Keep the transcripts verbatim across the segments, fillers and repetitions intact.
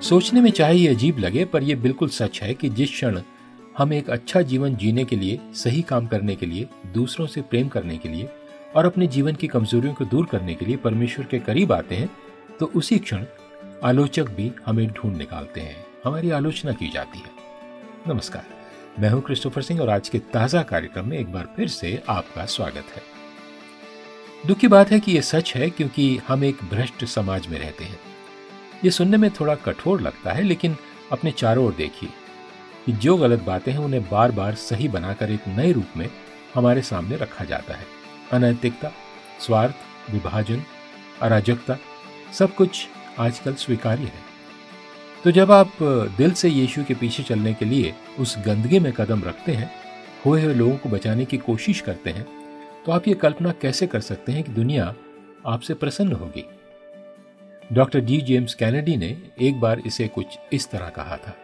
सोचने में चाहे ये अजीब लगे, पर यह बिल्कुल सच है कि जिस क्षण हम एक अच्छा जीवन जीने के लिए, सही काम करने के लिए, दूसरों से प्रेम करने के लिए और अपने जीवन की कमजोरियों को दूर करने के लिए परमेश्वर के करीब आते हैं, तो उसी क्षण आलोचक भी हमें ढूंढ निकालते हैं, हमारी आलोचना की जाती है। नमस्कार, मैं हूं क्रिस्टोफर सिंह और आज के ताजा कार्यक्रम में एक बार फिर से आपका स्वागत है। दुख की बात है कि यह सच है, क्योंकि हम एक भ्रष्ट समाज में रहते हैं। ये सुनने में थोड़ा कठोर लगता है, लेकिन अपने चारों ओर देखिए कि जो गलत बातें हैं उन्हें बार बार सही बनाकर एक नए रूप में हमारे सामने रखा जाता है। अनैतिकता, स्वार्थ, विभाजन, अराजकता, सब कुछ आजकल स्वीकार्य है। तो जब आप दिल से यीशु के पीछे चलने के लिए उस गंदगी में कदम रखते हैं, खोए हुए लोगों को बचाने की कोशिश करते हैं, तो आप ये कल्पना कैसे कर सकते हैं कि दुनिया आपसे प्रसन्न होगी। डॉक्टर डी जेम्स कैनेडी ने एक बार इसे कुछ इस तरह कहा था,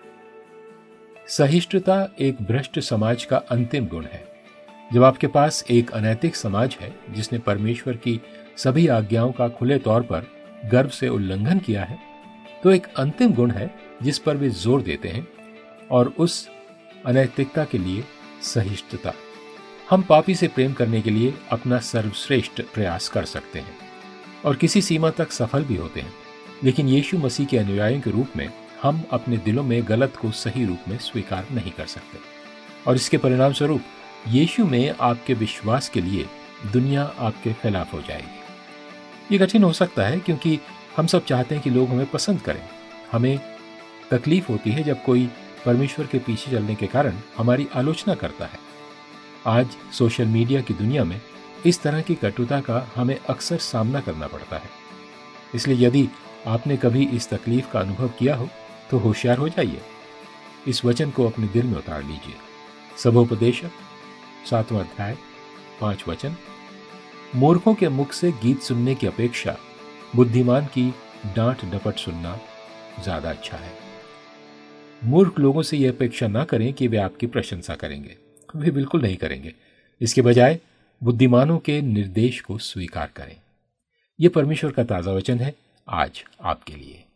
सहिष्णुता एक भ्रष्ट समाज का अंतिम गुण है। जब आपके पास एक अनैतिक समाज है जिसने परमेश्वर की सभी आज्ञाओं का खुले तौर पर गर्व से उल्लंघन किया है, तो एक अंतिम गुण है जिस पर वे जोर देते हैं, और उस अनैतिकता के लिए सहिष्णुता। हम पापी से प्रेम करने के लिए अपना सर्वश्रेष्ठ प्रयास कर सकते हैं और किसी सीमा तक सफल भी होते हैं, लेकिन यीशु मसीह के अनुयायियों के रूप में हम अपने दिलों में गलत को सही रूप में स्वीकार नहीं कर सकते, और इसके परिणाम स्वरूप यीशु में आपके विश्वास के लिए दुनिया आपके खिलाफ हो जाएगी। ये कठिन हो सकता है, क्योंकि हम सब चाहते हैं कि लोग हमें पसंद करें। हमें तकलीफ होती है जब कोई परमेश्वर के पीछे चलने के कारण हमारी आलोचना करता है। आज सोशल मीडिया की दुनिया में इस तरह की कटुता का हमें अक्सर सामना करना पड़ता है। इसलिए यदि आपने कभी इस तकलीफ का अनुभव किया हो, तो होशियार हो जाइए। इस वचन को अपने दिल में उतार लीजिए। सबोपदेशक सातवां अध्याय पांच वचन, मूर्खों के मुख से गीत सुनने की अपेक्षा बुद्धिमान की डांट डपट सुनना ज्यादा अच्छा है। मूर्ख लोगों से यह अपेक्षा ना करें कि वे आपकी प्रशंसा करेंगे, वे बिल्कुल नहीं करेंगे। इसके बजाय बुद्धिमानों के निर्देश को स्वीकार करें। यह परमेश्वर का ताजा वचन है आज आपके लिए।